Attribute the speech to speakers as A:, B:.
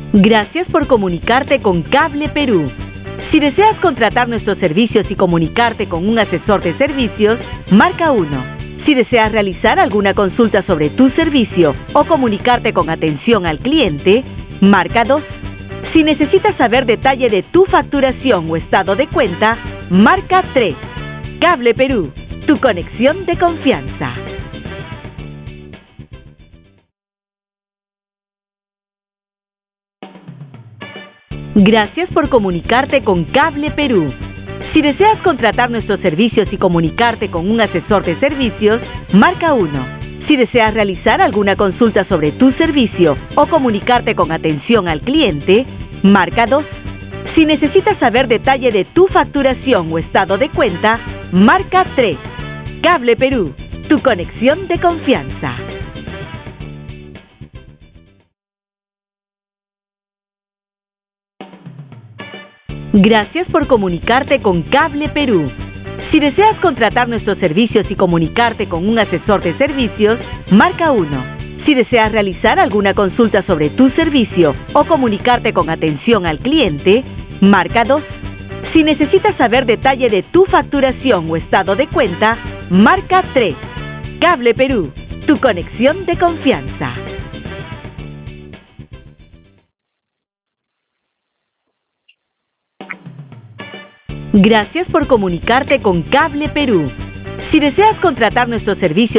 A: Gracias por comunicarte con Cable Perú. Si deseas contratar nuestros servicios y comunicarte con un asesor de servicios, marca 1. Si deseas realizar alguna consulta sobre tu servicio o comunicarte con atención al cliente, marca 2. Si necesitas saber detalle de tu facturación o estado de cuenta, marca 3. Cable Perú, tu conexión de confianza. Gracias por comunicarte con Cable Perú. Si deseas contratar nuestros servicios y comunicarte con un asesor de servicios, marca 1. Si deseas realizar alguna consulta sobre tu servicio o comunicarte con atención al cliente, marca 2. Si necesitas saber detalle de tu facturación o estado de cuenta, marca 3. Cable Perú, tu conexión de confianza. Gracias por comunicarte con Cable Perú. Si deseas contratar nuestros servicios y comunicarte con un asesor de servicios, marca 1. Si deseas realizar alguna consulta sobre tu servicio o comunicarte con atención al cliente, marca 2. Si necesitas saber detalle de tu facturación o estado de cuenta, marca 3. Cable Perú, tu conexión de confianza. Gracias por comunicarte con Cable Perú. Si deseas contratar nuestros servicios